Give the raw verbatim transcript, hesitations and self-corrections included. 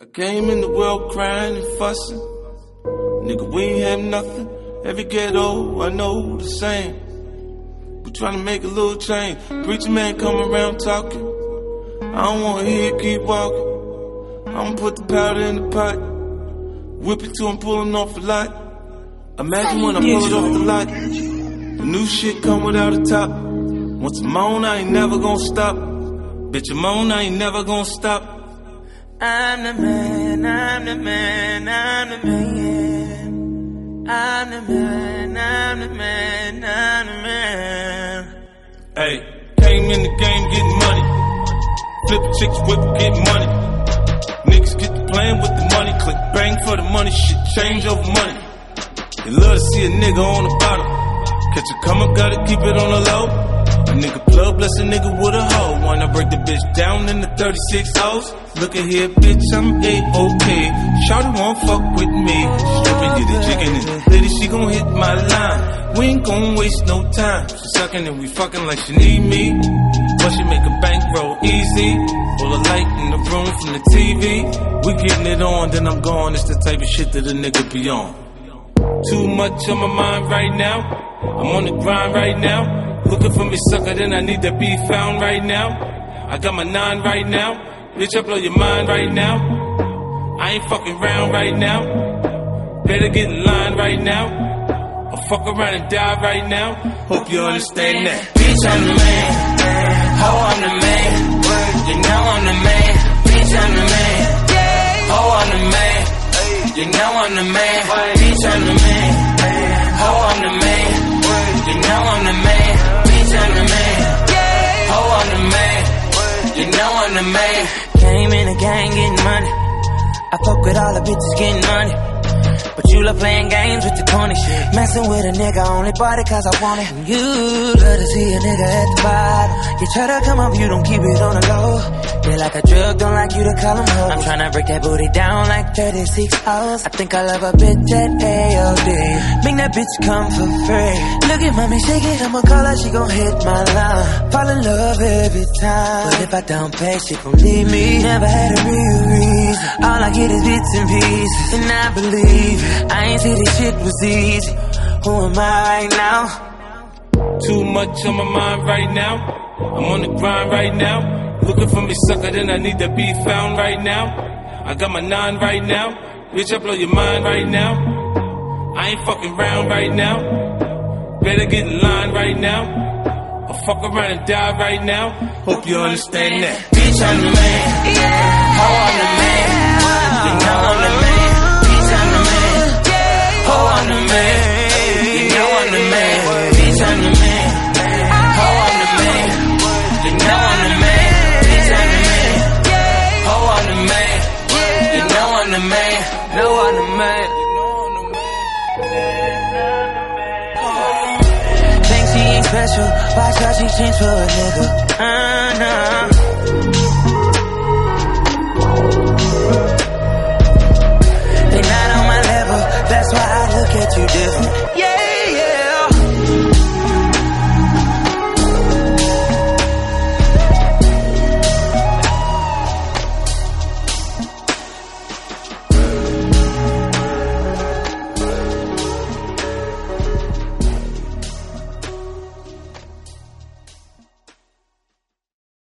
I came in the world crying and fussing. Nigga, we ain't have nothing. Every ghetto, I know the same. We tryna make a little change. Preacher man come around talking. I don't wanna hear it, keep walking. I'ma put the powder in the pot. Whip it till I'm pulling off a lot. Imagine when I pull it off the lot. The new shit come without a top. Once I'm on, I ain't never gonna stop. Bitch, I'm on, I ain't never gonna stop. I'm the man, I'm the man, I'm the man. I'm the man, I'm the man, I'm the man. Hey, came in the game getting money. Flip chicks, whip, get money. Niggas get to playing with the money. Click bang for the money, shit change over money. They love to see a nigga on the bottom. Catch a come up, gotta keep it on the low. A nigga plug, bless a nigga with a hoe. Wanna break the bitch down in the thirty-six O's. Look at here, bitch, I'm A-OK. Shawty won't fuck with me. Strippin', get the chicken in the lady, she gon' hit my line. We ain't gon' waste no time. She suckin' and we fucking like she need me. But she make a bankroll easy. Pull a light in the room from the T V. We getting it on, then I'm gone. It's the type of shit that a nigga be on. Too much on my mind right now. I'm on the grind right now. Looking for me, sucker, then I need to be found right now. I got my nine right now. Bitch, I blow your mind right now. I ain't fucking round right now. Better get in line right now. I'll fuck around and die right now. Hope you understand that. Bitch, I'm the man. Ho, I'm the man. You know I'm the man. Bitch, I'm the man. Ho, I'm the man. You know I'm the man. Bitch, I'm the man. Ho, I'm the man. You know I'm the man. Bitch, I'm the man. Ho, I'm the man. You know I'm the man. Came in the gang getting money. I fuck with all the bitches getting money. But you love playing games with the corny shit. Messing with a nigga, only bought it cause I want it. You love to see a nigga at the bottom. You try to come up, you don't keep it on the low. You're like a drug, don't like you to call him ho. I'm tryna break that booty down like thirty-six hours. I think I love a bitch at A O D. Make that bitch come for free. Look at mommy shake it, I'ma call her, she gon' hit my line. Fall in love every time. But if I don't pay, she gon' leave me. Never had a real reason. All I get is bits and pieces. And I believe I ain't say this shit was easy. Who am I right now? Too much on my mind right now. I'm on the grind right now. Looking for me, sucker, then I need to be found right now. I got my nine right now. Bitch, I blow your mind right now. I ain't fucking round right now. Better get in line right now. I'll fuck around and die right now. Hope you understand that. Bitch, I'm the man. Ho, I'm the man. You know I'm the man. Bitch, I'm the man. Ho, I'm the man. You know I'm the man. Bitch, I'm the man. Ho, I'm the man. You know I'm the man. Bitch, I'm the man. Ho, I'm the man. You know I'm the man. Know I'm the man. Think she ain't special. Watch how she change for a nigga. Uh, nah.